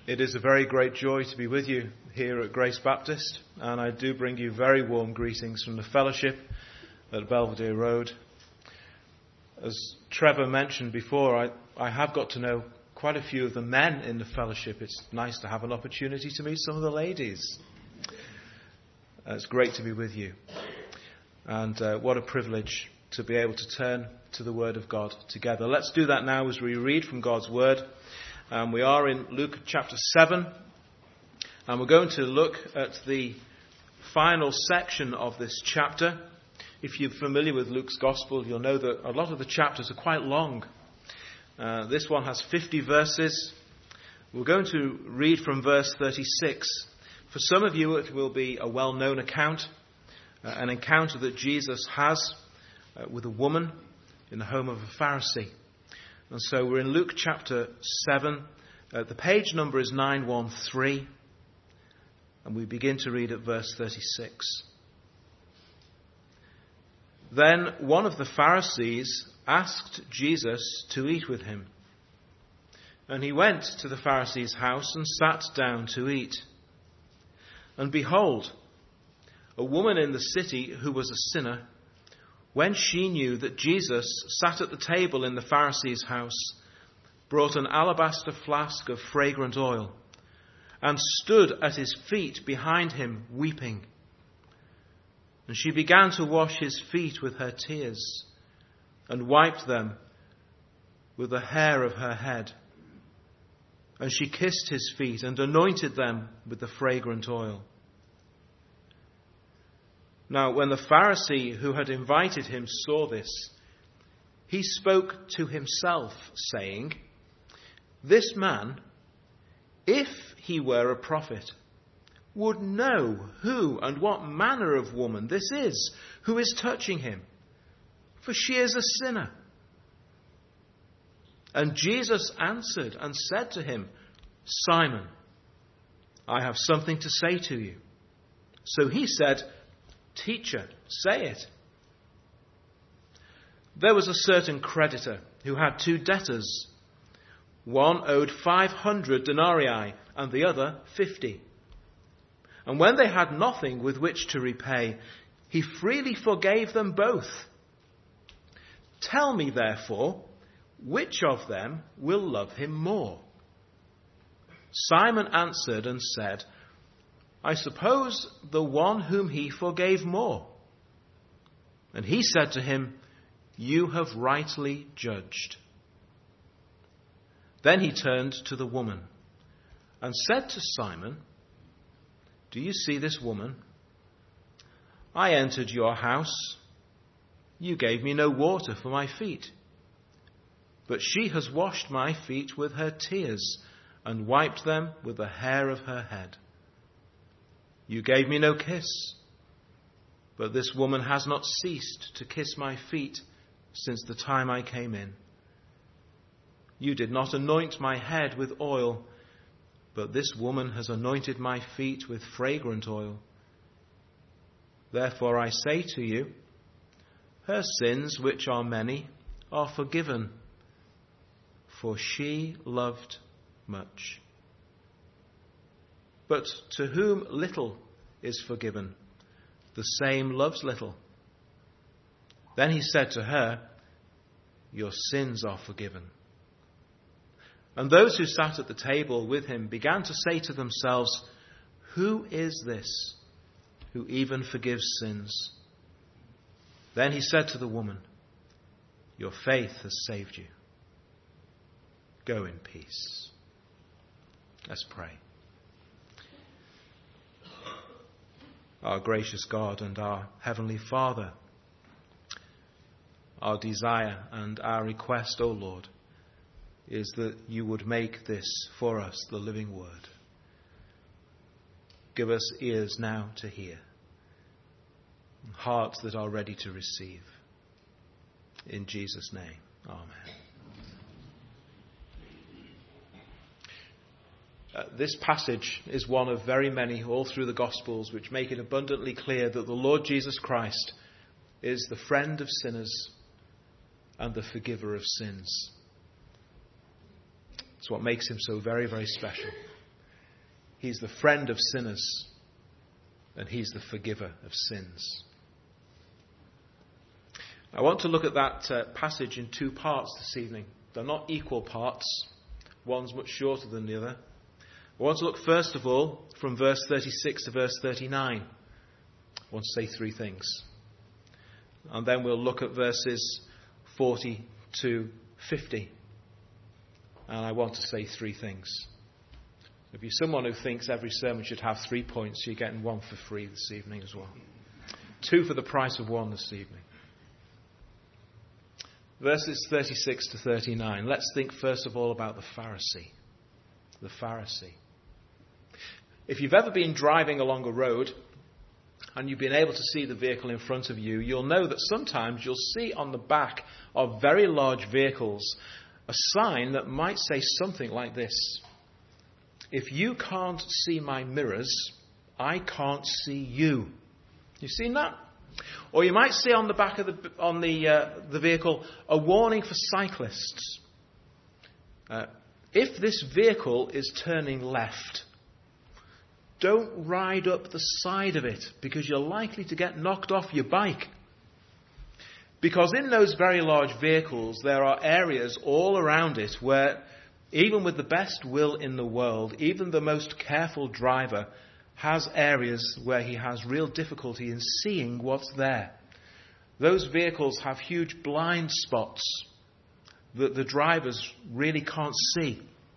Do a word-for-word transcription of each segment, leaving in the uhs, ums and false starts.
It is a very great joy to be with you here at Grace Baptist, and I do bring you very warm greetings from the fellowship at Belvedere Road. As Trevor mentioned before, I, I have got to know quite a few of the men in the fellowship. It's nice to have an opportunity to meet some of the ladies. Uh, it's great to be with you, and uh, what a privilege to be able to turn to the Word of God together. Let's do that now as we read from God's Word. Um, we are in Luke chapter seven, and we're going to look at the final section of this chapter. If you're familiar with Luke's Gospel, you'll know that a lot of the chapters are quite long. Uh, this one has fifty verses. We're going to read from verse thirty-six. For some of you, it will be a well-known account, uh, an encounter that Jesus has uh, with a woman in the home of a Pharisee. And so we're in Luke chapter seven. Uh, the page number is nine one three. And we begin to read at verse thirty-six. Then one of the Pharisees asked Jesus to eat with him. And he went to the Pharisee's house and sat down to eat. And behold, a woman in the city who was a sinner, when she knew that Jesus sat at the table in the Pharisee's house, brought an alabaster flask of fragrant oil, and stood at his feet behind him, weeping. And she began to wash his feet with her tears, and wiped them with the hair of her head. And she kissed his feet, and anointed them with the fragrant oil. Now, when the Pharisee who had invited him saw this, he spoke to himself, saying, "This man, if he were a prophet, would know who and what manner of woman this is who is touching him, for she is a sinner." And Jesus answered and said to him, "Simon, I have something to say to you." So he said, "Teacher, say it." There was a certain creditor who had two debtors. One owed five hundred denarii and the other fifty. And when they had nothing with which to repay, he freely forgave them both. "Tell me, therefore, which of them will love him more?" Simon answered and said, "I suppose the one whom he forgave more." And he said to him, "You have rightly judged." Then he turned to the woman and said to Simon, "Do you see this woman? I entered your house. You gave me no water for my feet, but she has washed my feet with her tears and wiped them with the hair of her head. You gave me no kiss, but this woman has not ceased to kiss my feet since the time I came in. You did not anoint my head with oil, but this woman has anointed my feet with fragrant oil. Therefore I say to you, her sins, which are many, are forgiven, for she loved much. But to whom little is forgiven, the same loves little." Then he said to her, "Your sins are forgiven." And those who sat at the table with him began to say to themselves, "Who is this who even forgives sins?" Then he said to the woman, "Your faith has saved you. Go in peace." Let's pray. Our gracious God and our Heavenly Father, our desire and our request, O Lord, is that you would make this for us the living word. Give us ears now to hear, and hearts that are ready to receive. In Jesus' name, amen. Uh, this passage is one of very many all through the Gospels which make it abundantly clear that the Lord Jesus Christ is the friend of sinners and the forgiver of sins. It's what makes him so very, very special. He's the friend of sinners, and he's the forgiver of sins. I want to look at that uh, passage in two parts this evening. They're not equal parts. One's much shorter than the other. I want to look first of all from verse thirty-six to verse thirty-nine. I want to say three things. And then we'll look at verses forty to fifty. And I want to say three things. If you're someone who thinks every sermon should have three points, you're getting one for free this evening as well. Two for the price of one this evening. Verses thirty-six to thirty-nine. Let's think first of all about the Pharisee. The Pharisee. If you've ever been driving along a road and you've been able to see the vehicle in front of you, you'll know that sometimes you'll see on the back of very large vehicles a sign that might say something like this: if you can't see my mirrors, I can't see you. You've seen that? Or you might see on the back of the on the uh, the vehicle a warning for cyclists. Uh, if this vehicle is turning left, don't ride up the side of it, because you're likely to get knocked off your bike. Because in those very large vehicles, there are areas all around it where, even with the best will in the world, even the most careful driver has areas where he has real difficulty in seeing what's there. Those vehicles have huge blind spots that the drivers really can't see.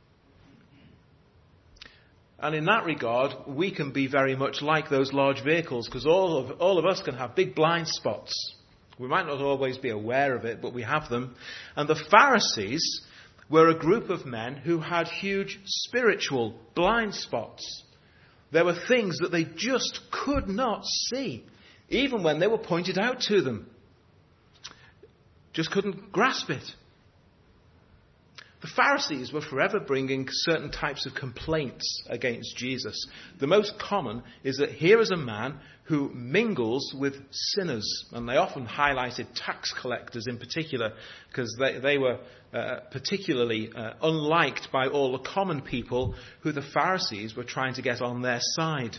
And in that regard, we can be very much like those large vehicles, because all of, all of us can have big blind spots. We might not always be aware of it, but we have them. And the Pharisees were a group of men who had huge spiritual blind spots. There were things that they just could not see, even when they were pointed out to them. Just couldn't grasp it. The Pharisees were forever bringing certain types of complaints against Jesus. The most common is that here is a man who mingles with sinners. And they often highlighted tax collectors in particular, because they, they were uh, particularly uh, unliked by all the common people who the Pharisees were trying to get on their side.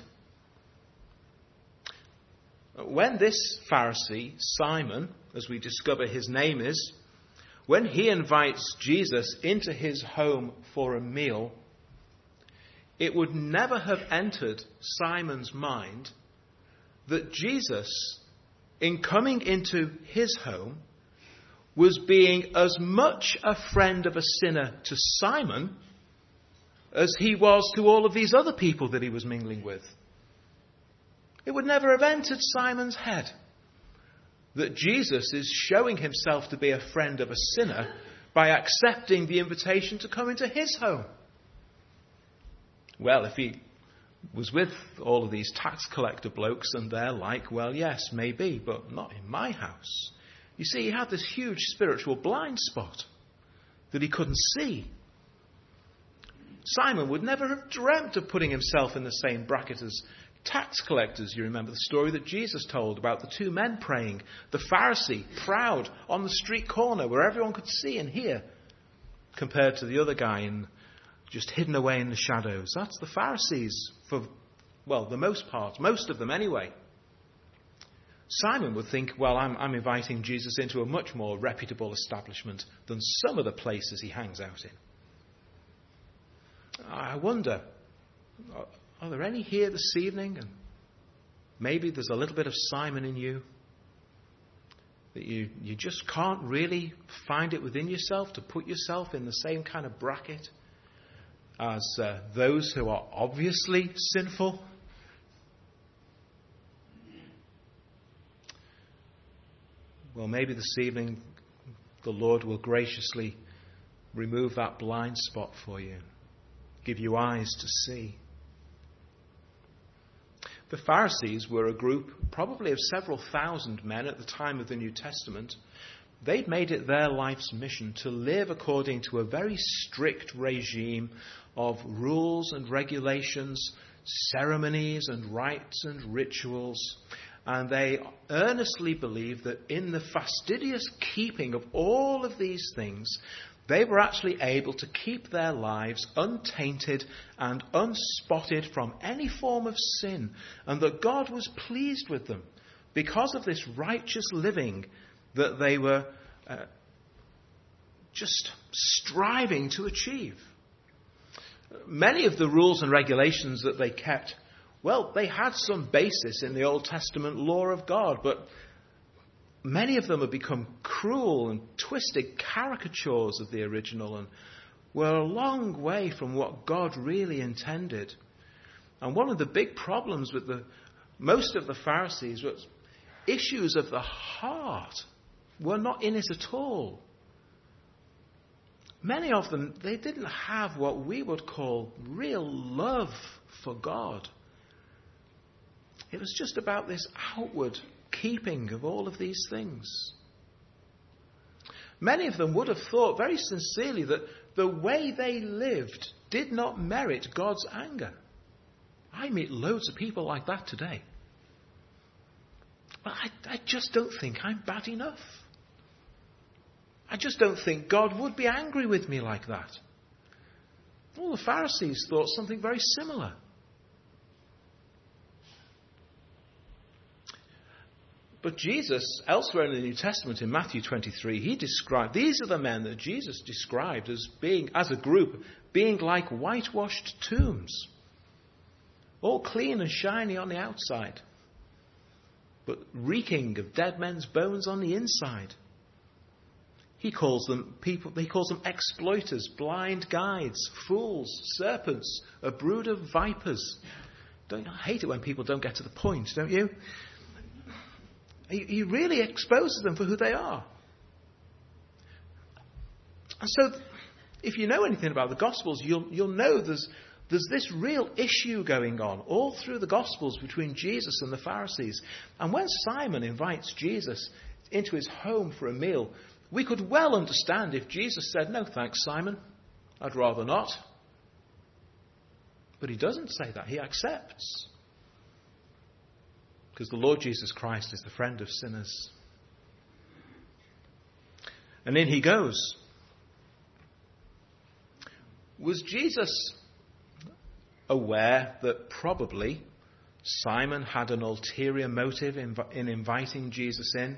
When this Pharisee, Simon, as we discover his name is, when he invites Jesus into his home for a meal, it would never have entered Simon's mind that Jesus, in coming into his home, was being as much a friend of a sinner to Simon as he was to all of these other people that he was mingling with. It would never have entered Simon's head that Jesus is showing himself to be a friend of a sinner by accepting the invitation to come into his home. Well, if he was with all of these tax collector blokes and they're like, well, yes, maybe, but not in my house. You see, he had this huge spiritual blind spot that he couldn't see. Simon would never have dreamt of putting himself in the same bracket as tax collectors. You remember the story that Jesus told about the two men praying. The Pharisee, proud, on the street corner where everyone could see and hear, compared to the other guy in, just hidden away in the shadows. That's the Pharisees for, well, the most part, most of them anyway. Simon would think, well, I'm, I'm inviting Jesus into a much more reputable establishment than some of the places he hangs out in. I wonder, are there any here this evening, and maybe there's a little bit of Simon in you, that you, you just can't really find it within yourself to put yourself in the same kind of bracket as uh, those who are obviously sinful? Well, maybe this evening the Lord will graciously remove that blind spot for you, give you eyes to see. The Pharisees were a group probably of several thousand men at the time of the New Testament. They'd made it their life's mission to live according to a very strict regime of rules and regulations, ceremonies and rites and rituals. And they earnestly believed that in the fastidious keeping of all of these things, they were actually able to keep their lives untainted and unspotted from any form of sin, and that God was pleased with them because of this righteous living that they were uh, just striving to achieve. Many of the rules and regulations that they kept, well, they had some basis in the Old Testament law of God, but many of them have become cruel and twisted caricatures of the original and were a long way from what God really intended. And one of the big problems with the most of the Pharisees was issues of the heart were not in it at all. Many of them, they didn't have what we would call real love for God. It was just about this outward keeping of all of these things. Many of them would have thought very sincerely that the way they lived did not merit God's anger. I meet loads of people like that today. But I, I just don't think I'm bad enough. I just don't think God would be angry with me like that. All the Pharisees thought something very similar. But Jesus, elsewhere in the New Testament, in Matthew twenty-three, he described, these are the men that Jesus described as being, as a group, being like whitewashed tombs. All clean and shiny on the outside, but reeking of dead men's bones on the inside. He calls them people, he calls them exploiters, blind guides, fools, serpents, a brood of vipers. Don't, I hate it when people don't get to the point, don't you? He, he really exposes them for who they are. And so, if you know anything about the Gospels, you'll, you'll know there's, there's this real issue going on all through the Gospels between Jesus and the Pharisees. And when Simon invites Jesus into his home for a meal, we could well understand if Jesus said, "No thanks, Simon, I'd rather not." But he doesn't say that. He accepts. Because the Lord Jesus Christ is the friend of sinners. And in he goes. Was Jesus aware that probably Simon had an ulterior motive in, in inviting Jesus in?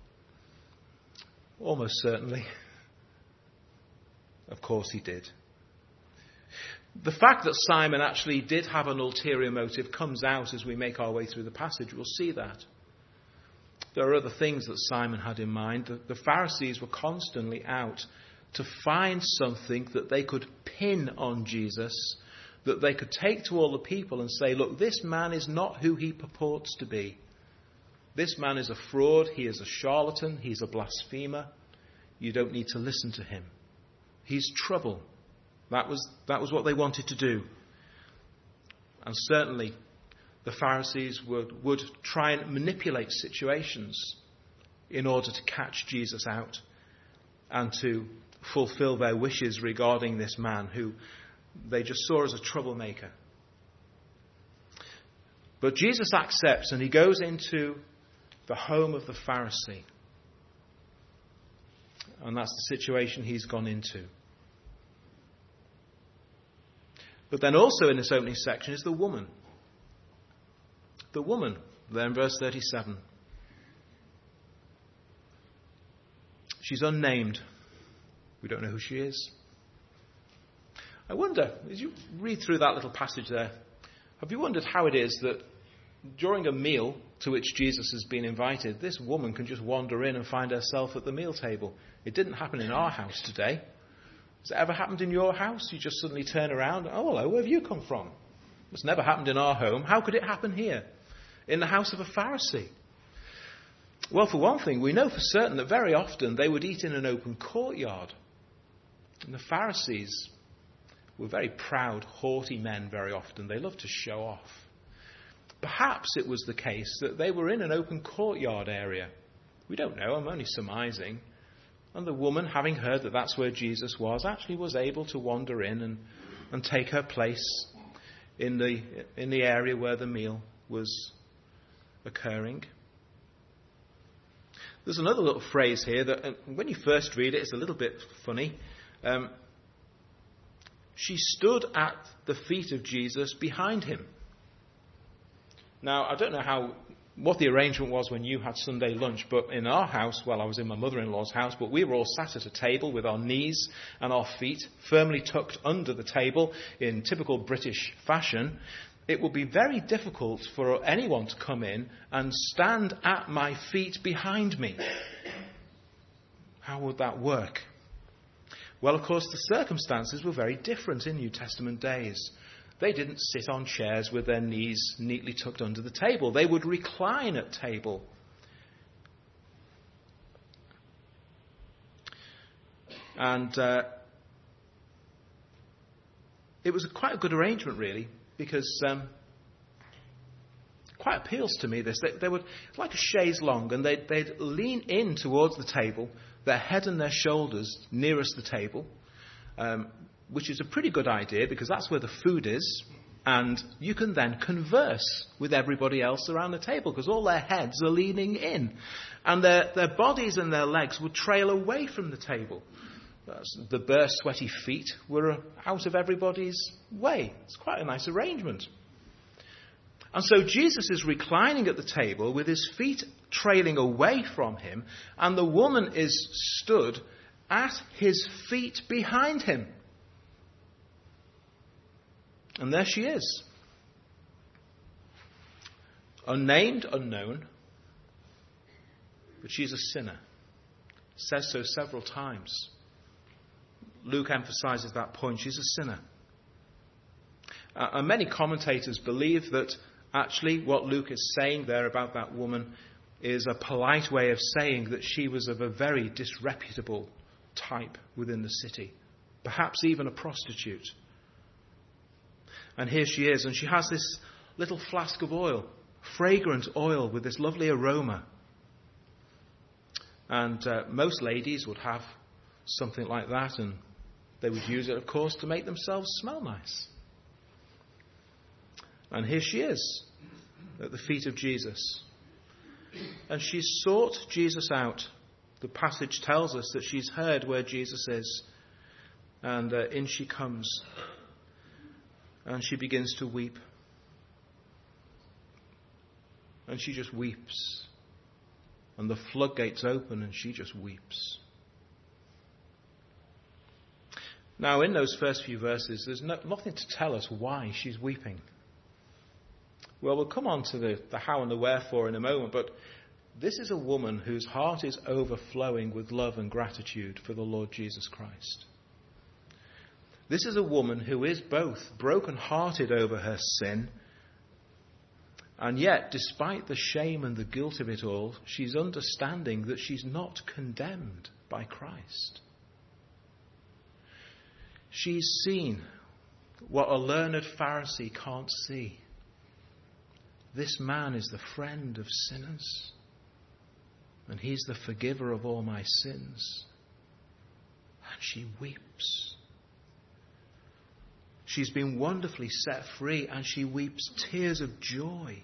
Almost certainly. Of course he did. The fact that Simon actually did have an ulterior motive comes out as we make our way through the passage. We'll see that. There are other things that Simon had in mind. The, the Pharisees were constantly out to find something that they could pin on Jesus, that they could take to all the people and say, "Look, this man is not who he purports to be. This man is a fraud, he is a charlatan, he's a blasphemer. You don't need to listen to him. He's trouble." That was, that was what they wanted to do. And certainly the Pharisees would, would try and manipulate situations in order to catch Jesus out and to fulfill their wishes regarding this man who they just saw as a troublemaker. But Jesus accepts and he goes into the home of the Pharisee. And that's the situation he's gone into. But then also in this opening section is the woman. The woman, there in verse thirty-seven. She's unnamed. We don't know who she is. I wonder, as you read through that little passage there, have you wondered how it is that during a meal to which Jesus has been invited, this woman can just wander in and find herself at the meal table? It didn't happen in our house today. Has it ever happened in your house? You just suddenly turn around, "Oh, hello, where have you come from?" It's never happened in our home. How could it happen here? In the house of a Pharisee? Well, for one thing, we know for certain that very often they would eat in an open courtyard. And the Pharisees were very proud, haughty men very often. They loved to show off. Perhaps it was the case that they were in an open courtyard area. We don't know, I'm only surmising. And the woman, having heard that that's where Jesus was, actually was able to wander in and, and take her place in the, in the area where the meal was occurring. There's another little phrase here that when you first read it, it's a little bit funny. Um, she stood at the feet of Jesus behind him. Now, I don't know how what the arrangement was when you had Sunday lunch, but in our house, well, I was in my mother-in-law's house, but we were all sat at a table with our knees and our feet firmly tucked under the table in typical British fashion. It would be very difficult for anyone to come in and stand at my feet behind me. How would that work? Well, of course, the circumstances were very different in New Testament days. They didn't sit on chairs with their knees neatly tucked under the table. They would recline at table. And uh, it was quite a good arrangement, really, because um, it quite appeals to me, this. They, they would, like a chaise longue, and they'd, they'd lean in towards the table, their head and their shoulders nearest the table, um, which is a pretty good idea because that's where the food is, and you can then converse with everybody else around the table because all their heads are leaning in, and their, their bodies and their legs would trail away from the table. The bare, sweaty feet were out of everybody's way. It's quite a nice arrangement. And so Jesus is reclining at the table with his feet trailing away from him, and the woman is stood at his feet behind him. And there she is. Unnamed, unknown, but she's a sinner. Says so several times. Luke emphasizes that point. She's a sinner. Uh, and many commentators believe that actually what Luke is saying there about that woman is a polite way of saying that she was of a very disreputable type within the city. Perhaps even a prostitute. And here she is, and she has this little flask of oil, fragrant oil with this lovely aroma. And uh, most ladies would have something like that, and they would use it, of course, to make themselves smell nice. And here she is, at the feet of Jesus. And she sought Jesus out. The passage tells us that she's heard where Jesus is. And uh, in she comes. And she begins to weep. And she just weeps. And the floodgates open and she just weeps. Now, in those first few verses, there's no, nothing to tell us why she's weeping. Well, we'll come on to the, the how and the wherefore in a moment, but this is a woman whose heart is overflowing with love and gratitude for the Lord Jesus Christ. This is a woman who is both broken-hearted over her sin, and yet, despite the shame and the guilt of it all, she's understanding that she's not condemned by Christ. She's seen what a learned Pharisee can't see. This man is the friend of sinners, and he's the forgiver of all my sins. And she weeps. She's been wonderfully set free, and she weeps tears of joy.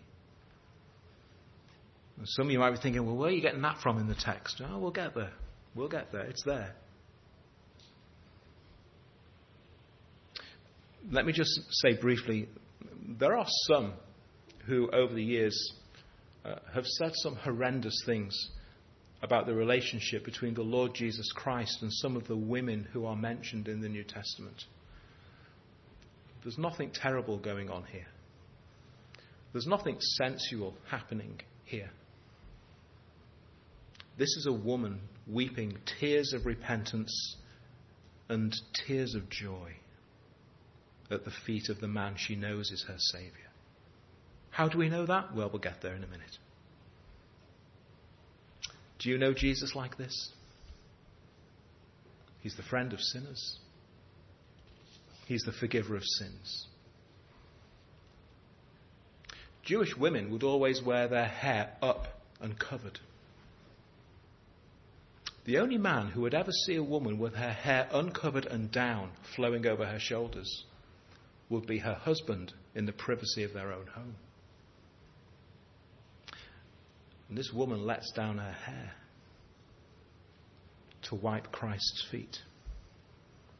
And some of you might be thinking, well, where are you getting that from in the text? Oh, we'll get there. We'll get there. It's there. Let me just say briefly, there are some who over the years uh, have said some horrendous things about the relationship between the Lord Jesus Christ and some of the women who are mentioned in the New Testament. There's nothing terrible going on here. There's nothing sensual happening here. This is a woman weeping tears of repentance and tears of joy at the feet of the man she knows is her Saviour. How do we know that? Well, we'll get there in a minute. Do you know Jesus like this? He's the friend of sinners. He's the forgiver of sins. Jewish women would always wear their hair up and covered. The only man who would ever see a woman with her hair uncovered and down, flowing over her shoulders, would be her husband in the privacy of their own home. And this woman lets down her hair to wipe Christ's feet.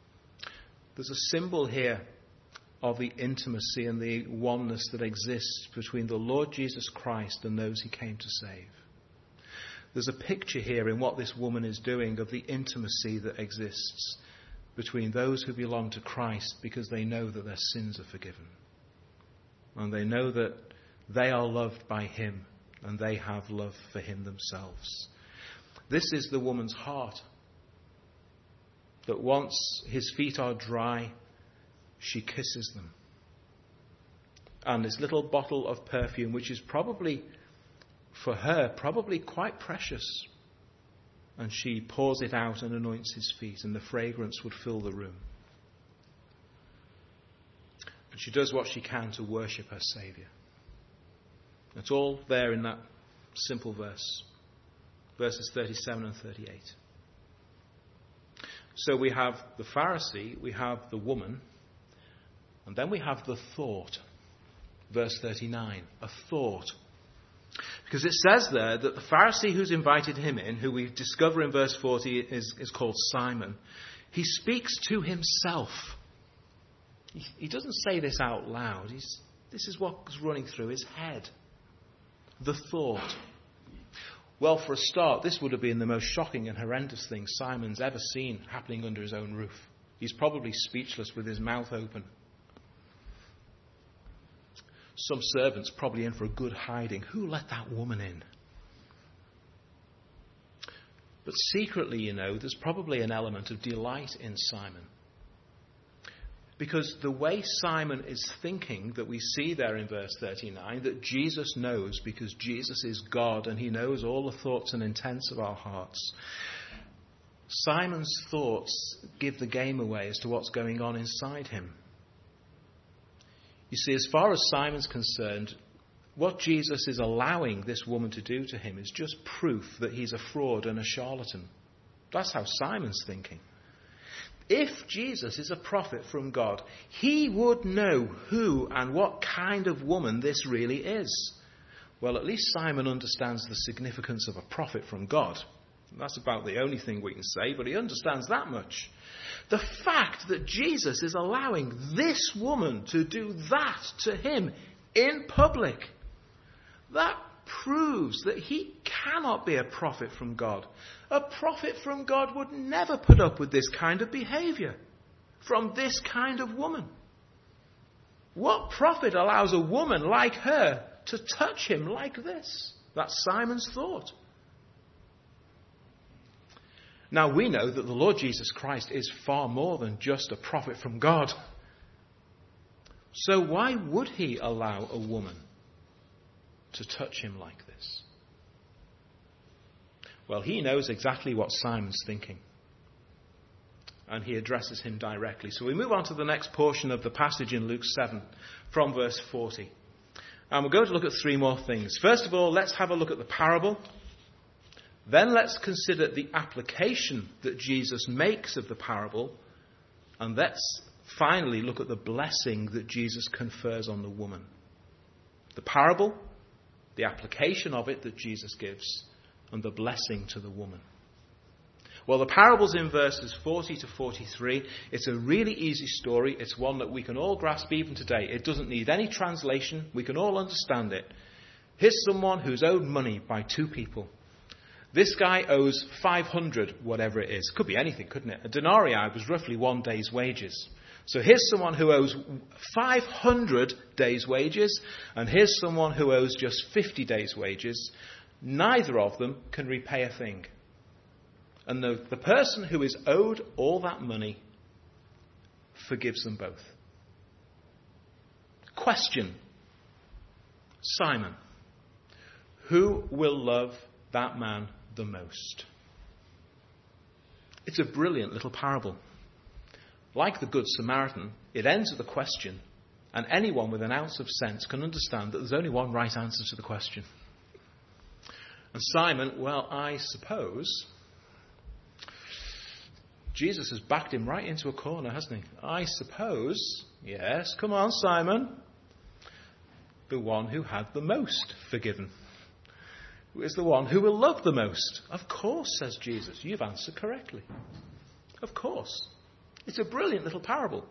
There's a symbol here of the intimacy and the oneness that exists between the Lord Jesus Christ and those he came to save. There's a picture here in what this woman is doing of the intimacy that exists between those who belong to Christ because they know that their sins are forgiven. And they know that they are loved by him and they have love for him themselves. This is the woman's heart. That once his feet are dry, she kisses them. And this little bottle of perfume, which is probably, for her, probably quite precious. And she pours it out and anoints his feet, and the fragrance would fill the room. And she does what she can to worship her Saviour. It's all there in that simple verse. Verses thirty-seven and thirty-eight. So we have the Pharisee, we have the woman, and then we have the thought. Verse thirty-nine. A thought. Because it says there that the Pharisee who's invited him in, who we discover in verse forty is, is called Simon, he speaks to himself. He, he doesn't say this out loud. He's, this is what's running through his head. The thought. Well, for a start, this would have been the most shocking and horrendous thing Simon's ever seen happening under his own roof. He's probably speechless with his mouth open. Some servants probably in for a good hiding. Who let that woman in? But secretly, you know, there's probably an element of delight in Simon. Because the way Simon is thinking that we see there in verse thirty-nine, that Jesus knows because Jesus is God and he knows all the thoughts and intents of our hearts. Simon's thoughts give the game away as to what's going on inside him. You see, as far as Simon's concerned, what Jesus is allowing this woman to do to him is just proof that he's a fraud and a charlatan. That's how Simon's thinking. If Jesus is a prophet from God, he would know who and what kind of woman this really is. Well, at least Simon understands the significance of a prophet from God. That's about the only thing we can say, but he understands that much. The fact that Jesus is allowing this woman to do that to him in public, that proves that he cannot be a prophet from God. A prophet from God would never put up with this kind of behavior from this kind of woman. What prophet allows a woman like her to touch him like this? That's Simon's thought. Now we know that the Lord Jesus Christ is far more than just a prophet from God. So why would he allow a woman to touch him like this? Well, he knows exactly what Simon's thinking. And he addresses him directly. So we move on to the next portion of the passage in Luke seven, from verse forty. And we're going to look at three more things. First of all, let's have a look at the parable. Then let's consider the application that Jesus makes of the parable. And let's finally look at the blessing that Jesus confers on the woman. The parable, the application of it that Jesus gives, and the blessing to the woman. Well, the parable's in verses forty to forty-three. It's a really easy story. It's one that we can all grasp even today. It doesn't need any translation. We can all understand it. Here's someone who's owed money by two people. This guy owes five hundred, whatever it is. Could be anything, couldn't it? A denarii was roughly one day's wages. So here's someone who owes five hundred days' wages, and here's someone who owes just fifty days' wages. Neither of them can repay a thing. And the, the person who is owed all that money forgives them both. Question. Simon, who will love that man the most? It's a brilliant little parable. Like the Good Samaritan, it ends with a question, and anyone with an ounce of sense can understand that there's only one right answer to the question. And Simon, well, I suppose Jesus has backed him right into a corner, hasn't he? I suppose, yes, come on, Simon, the one who had the most forgiven is the one who will love the most. Of course, says Jesus, you've answered correctly. Of course. It's a brilliant little parable.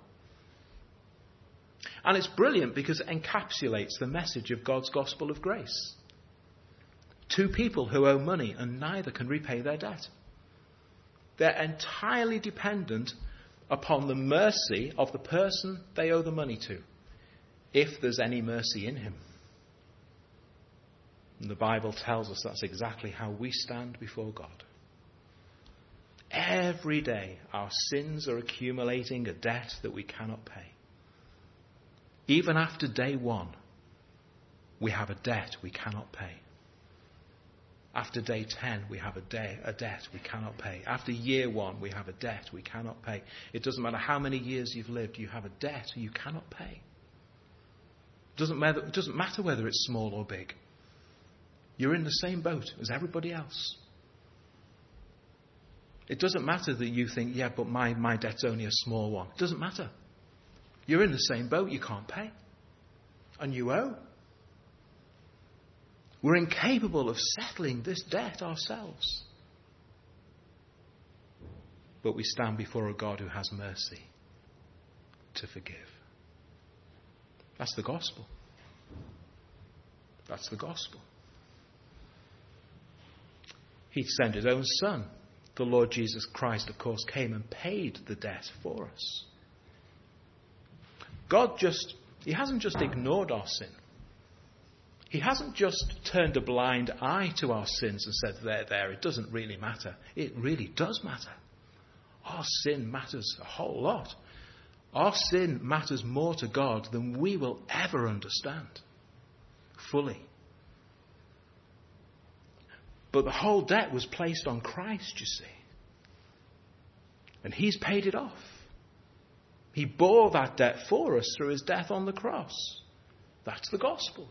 And it's brilliant because it encapsulates the message of God's gospel of grace. Two people who owe money and neither can repay their debt. They're entirely dependent upon the mercy of the person they owe the money to, if there's any mercy in him. And the Bible tells us that's exactly how we stand before God. Every day our sins are accumulating a debt that we cannot pay. Even after day one, we have a debt we cannot pay. After day ten, we have a, day, a debt we cannot pay. After year one, we have a debt we cannot pay. It doesn't matter how many years you've lived, you have a debt you cannot pay. It doesn't matter, it doesn't matter whether it's small or big. You're in the same boat as everybody else. It doesn't matter that you think, yeah, but my, my debt's only a small one. It doesn't matter. You're in the same boat, you can't pay. And you owe. We're incapable of settling this debt ourselves. But we stand before a God who has mercy to forgive. That's the gospel. That's the gospel. He sent his own son. The Lord Jesus Christ, of course, came and paid the debt for us. God just, he hasn't just ignored our sin. He hasn't just turned a blind eye to our sins and said, there, there, it doesn't really matter. It really does matter. Our sin matters a whole lot. Our sin matters more to God than we will ever understand fully. But the whole debt was placed on Christ, you see. And he's paid it off. He bore that debt for us through his death on the cross. That's the gospel.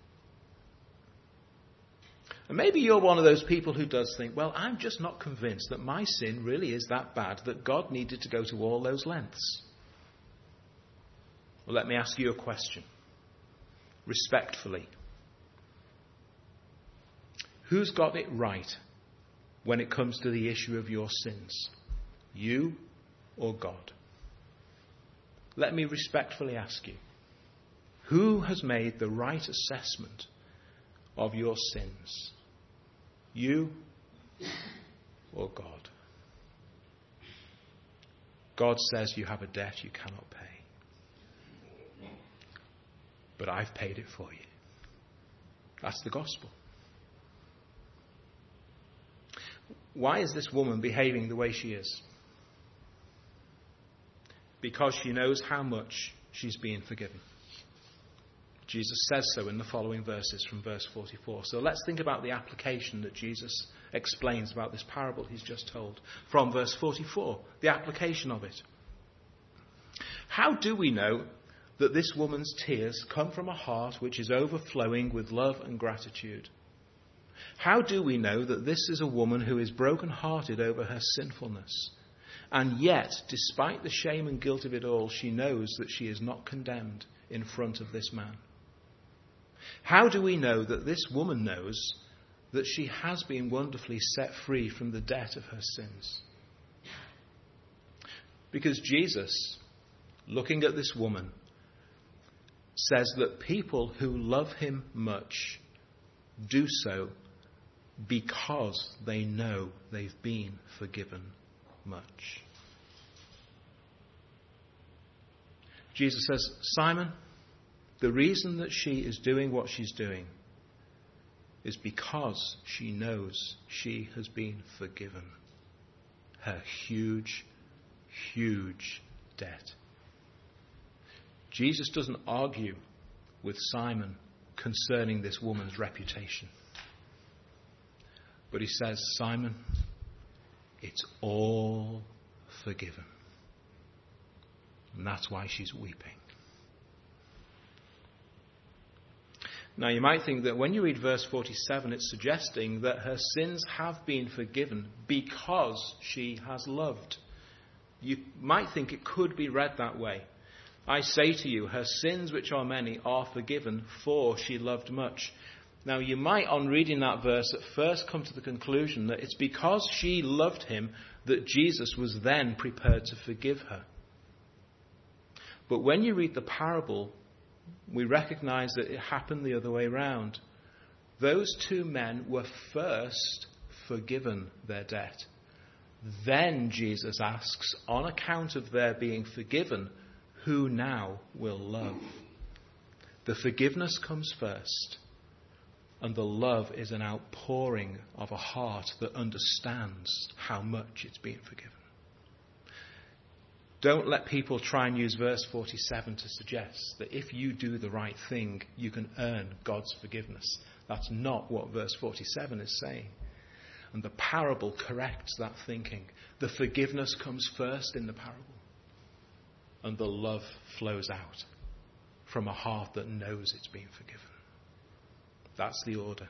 And maybe you're one of those people who does think, well, I'm just not convinced that my sin really is that bad that God needed to go to all those lengths. Well, let me ask you a question. Respectfully. Who's got it right when it comes to the issue of your sins? You or God? Let me respectfully ask you. Who has made the right assessment of your sins? You or God? God says you have a debt you cannot pay. But I've paid it for you. That's the gospel. Why is this woman behaving the way she is? Because she knows how much she's being forgiven. Jesus says so in the following verses from verse forty-four. So let's think about the application that Jesus explains about this parable he's just told. From verse forty-four, the application of it. How do we know that this woman's tears come from a heart which is overflowing with love and gratitude? How do we know that this is a woman who is broken-hearted over her sinfulness? And yet, despite the shame and guilt of it all, she knows that she is not condemned in front of this man. How do we know that this woman knows that she has been wonderfully set free from the debt of her sins? Because Jesus, looking at this woman, says that people who love him much do so because they know they've been forgiven much. Jesus says, Simon, the reason that she is doing what she's doing is because she knows she has been forgiven her huge, huge debt. Jesus doesn't argue with Simon concerning this woman's reputation. But he says, Simon, it's all forgiven. And that's why she's weeping. Now you might think that when you read verse forty-seven, it's suggesting that her sins have been forgiven because she has loved. You might think it could be read that way. I say to you, her sins, which are many, are forgiven, for she loved much. Now you might, on reading that verse, at first come to the conclusion that it's because she loved him that Jesus was then prepared to forgive her. But when you read the parable, we recognize that it happened the other way round. Those two men were first forgiven their debt. Then Jesus asks, on account of their being forgiven, who now will love? The forgiveness comes first, and the love is an outpouring of a heart that understands how much it's been forgiven. Don't let people try and use verse forty-seven to suggest that if you do the right thing, you can earn God's forgiveness. That's not what verse forty-seven is saying. And the parable corrects that thinking. The forgiveness comes first in the parable, and the love flows out from a heart that knows it's been forgiven. That's the order.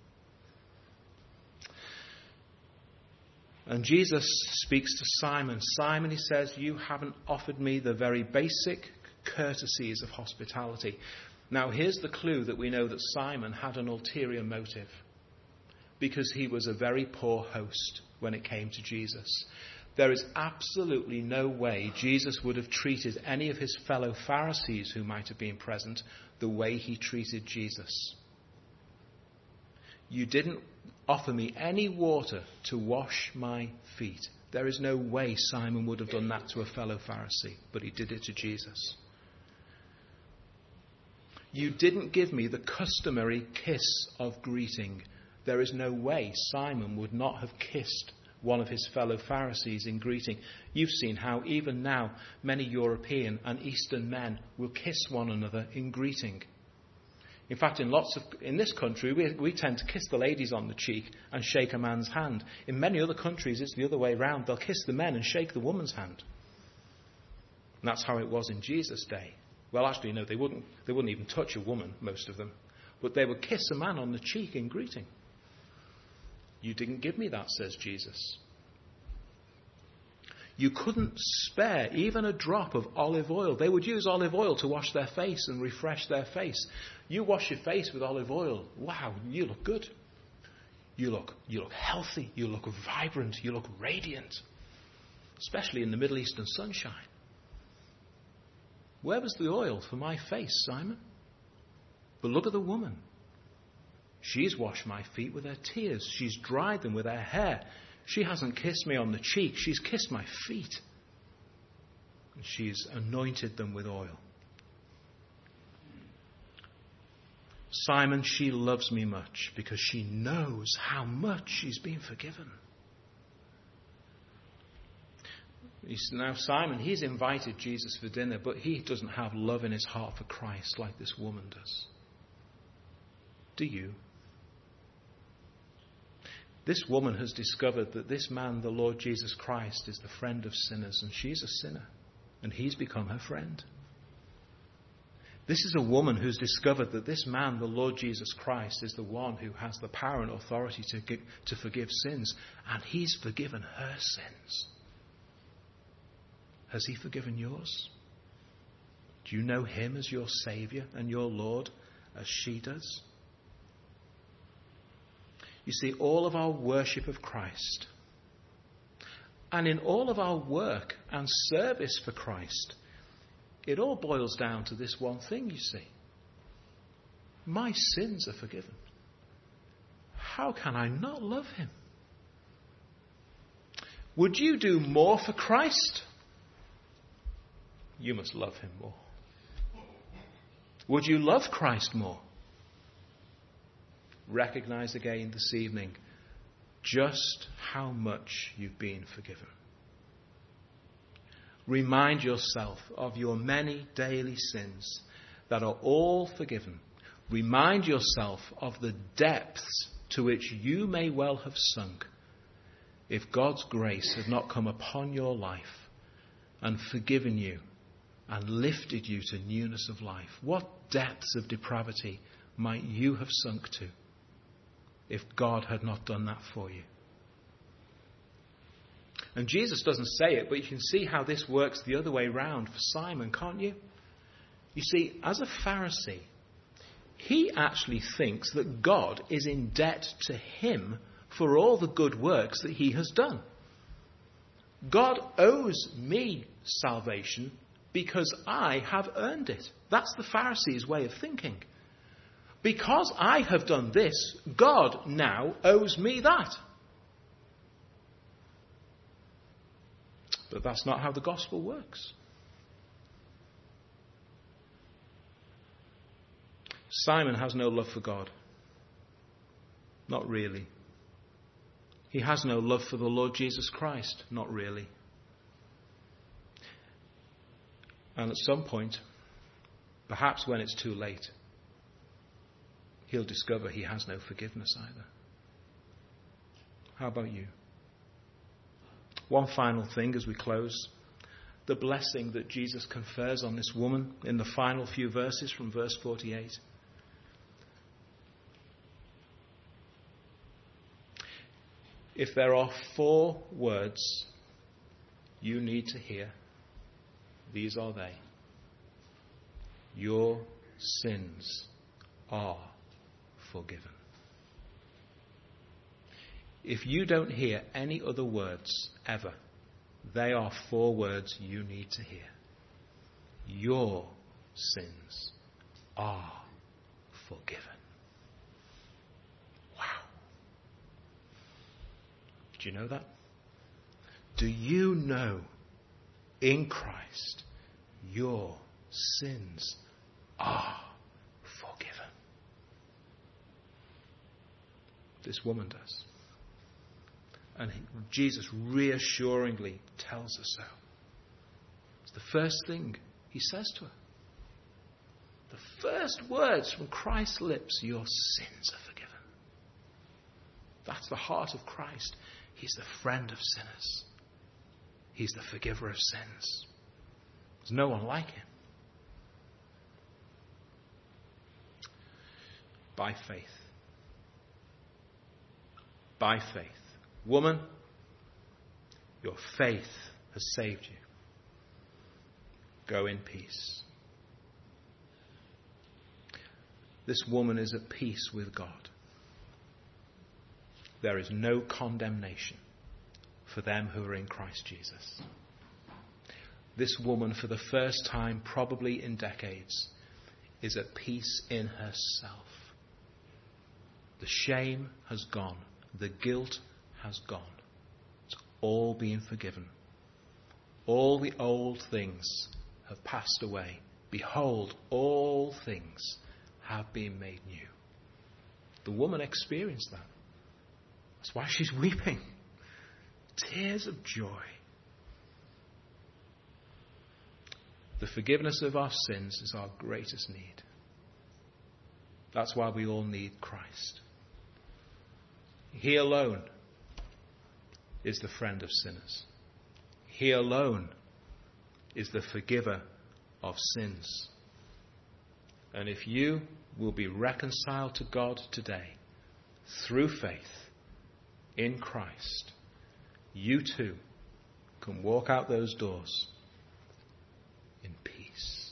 And Jesus speaks to Simon. Simon, he says, you haven't offered me the very basic courtesies of hospitality. Now, here's the clue that we know that Simon had an ulterior motive, because he was a very poor host when it came to Jesus. There is absolutely no way Jesus would have treated any of his fellow Pharisees who might have been present the way he treated Jesus. You didn't offer me any water to wash my feet. There is no way Simon would have done that to a fellow Pharisee, but he did it to Jesus. You didn't give me the customary kiss of greeting. There is no way Simon would not have kissed one of his fellow Pharisees in greeting. You've seen how even now many European and Eastern men will kiss one another in greeting. In fact, in lots of in this country, we, we tend to kiss the ladies on the cheek and shake a man's hand. In many other countries, it's the other way around. They'll kiss the men and shake the woman's hand. And that's how it was in Jesus' day. Well, actually, no, they wouldn't. They wouldn't even touch a woman, most of them. But they would kiss a man on the cheek in greeting. You didn't give me that, says Jesus. You couldn't spare even a drop of olive oil. They would use olive oil to wash their face and refresh their face. You wash your face with olive oil. Wow, you look good. You look, you look healthy. You look vibrant. You look radiant. Especially in the Middle Eastern sunshine. Where was the oil for my face, Simon? But look at the woman. She's washed my feet with her tears. She's dried them with her hair. She hasn't kissed me on the cheek. She's kissed my feet. And she's anointed them with oil. Simon, she loves me much because she knows how much she's been forgiven. Now, Simon, he's invited Jesus for dinner, but he doesn't have love in his heart for Christ like this woman does. Do you? This woman has discovered that this man, the Lord Jesus Christ, is the friend of sinners, and she's a sinner, and he's become her friend. This is a woman who's discovered that this man, the Lord Jesus Christ, is the one who has the power and authority to give, to forgive sins, and he's forgiven her sins. Has he forgiven yours? Do you know him as your Saviour and your Lord as she does? You see, all of our worship of Christ, and in all of our work and service for Christ, it all boils down to this one thing, you see. My sins are forgiven. How can I not love him? Would you do more for Christ? You must love him more. Would you love Christ more? Recognize again this evening just how much you've been forgiven. Remind yourself of your many daily sins that are all forgiven. Remind yourself of the depths to which you may well have sunk if God's grace had not come upon your life and forgiven you and lifted you to newness of life. What depths of depravity might you have sunk to if God had not done that for you? And Jesus doesn't say it, but you can see how this works the other way round for Simon, can't you? You see, as a Pharisee, he actually thinks that God is in debt to him for all the good works that he has done. God owes me salvation because I have earned it. That's the Pharisees' way of thinking. Because I have done this, God now owes me that. But that's not how the gospel works. Simon has no love for God. Not really. He has no love for the Lord Jesus Christ. Not really. And at some point, perhaps when it's too late, he'll discover he has no forgiveness either. How about you? One final thing as we close. The blessing that Jesus confers on this woman in the final few verses from verse forty-eight. If there are four words you need to hear, these are they. Your sins are forgiven. If you don't hear any other words ever, they are four words you need to hear. Your sins are forgiven. Wow. Do you know that? Do you know in Christ your sins are forgiven? This woman does. And Jesus reassuringly tells us so. It's the first thing he says to her. The first words from Christ's lips, your sins are forgiven. That's the heart of Christ. He's the friend of sinners. He's the forgiver of sins. There's no one like him. By faith. By faith. Woman, your faith has saved you. Go in peace. This woman is at peace with God. There is no condemnation for them who are in Christ Jesus. This woman, for the first time, probably in decades, is at peace in herself. The shame has gone. The guilt has gone. It's all been forgiven. All the old things have passed away. Behold, all things have been made new. The woman experienced that. That's why she's weeping. Tears of joy. The forgiveness of our sins is our greatest need. That's why we all need Christ. He alone is the friend of sinners. He alone is the forgiver of sins. And if you will be reconciled to God today through faith in Christ, you too can walk out those doors in peace.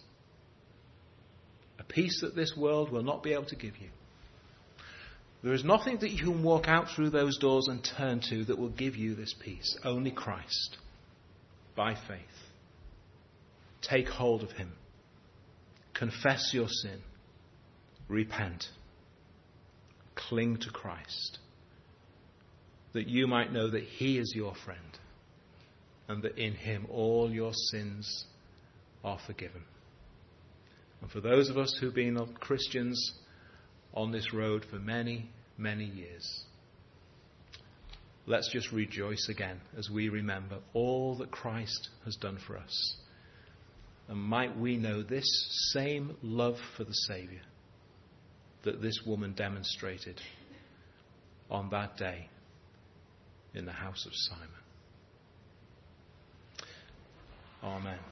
A peace that this world will not be able to give you. There is nothing that you can walk out through those doors and turn to that will give you this peace. Only Christ. By faith. Take hold of him. Confess your sin. Repent. Cling to Christ. That you might know that he is your friend. And that in him all your sins are forgiven. And for those of us who've been Christians on this road for many, many years, let's just rejoice again as we remember all that Christ has done for us. And might we know this same love for the Saviour that this woman demonstrated on that day in the house of Simon. Amen.